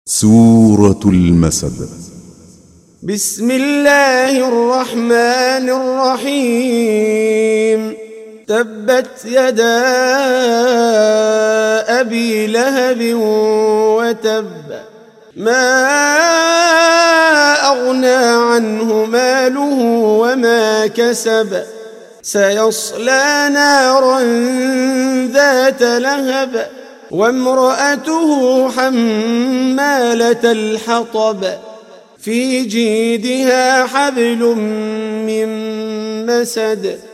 سورة المسد. بسم الله الرحمن الرحيم. تبت يدا أبي لهب وتب، ما أغنى عنه ماله وما كسب، سيصلى نارا ذات لهب وامرأته حمالة الحطب، في جيدها حبل من مسد.